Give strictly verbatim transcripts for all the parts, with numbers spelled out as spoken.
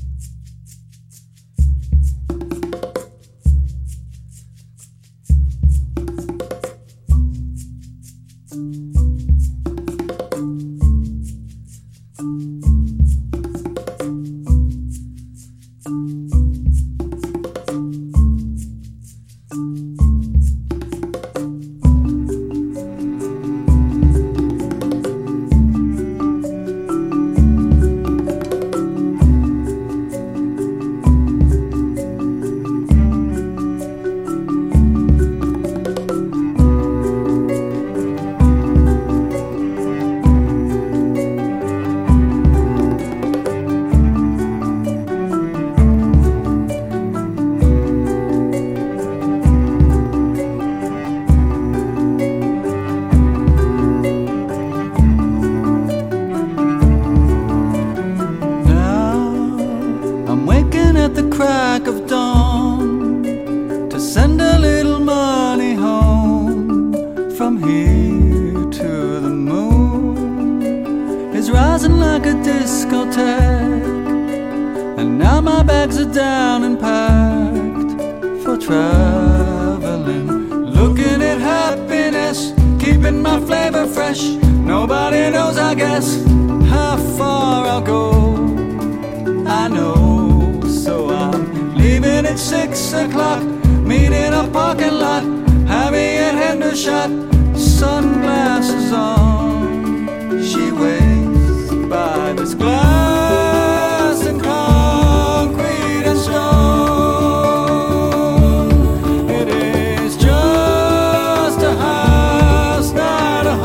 At the crack of dawn to send a little money home from here to the moon is rising like a discotheque, and now my bags are down and packed for traveling, looking at happiness, keeping my flavor fresh. Nobody knows, I guess, how far I'll go. I know. So I'm leaving at six o'clock, meet in a parking lot, Harriet Hendershot, sunglasses on. She waits by this glass and concrete and stone. It is just a house, not a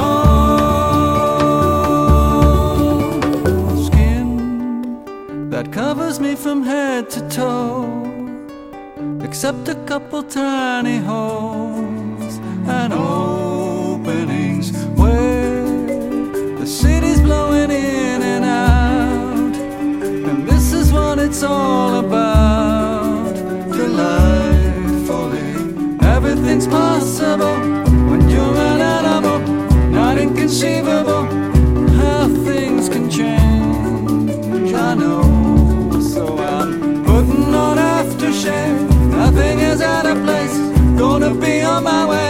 home. Skin that covers me from head to toe, except a couple tiny holes and openings where the city's blowing in and out. And this is what it's all about. Delightfully, everything's possible when you're an animal. Not inconceivable how things can change. I know. So I'm putting on aftershave. Nothing is out of place. Gonna be on my way.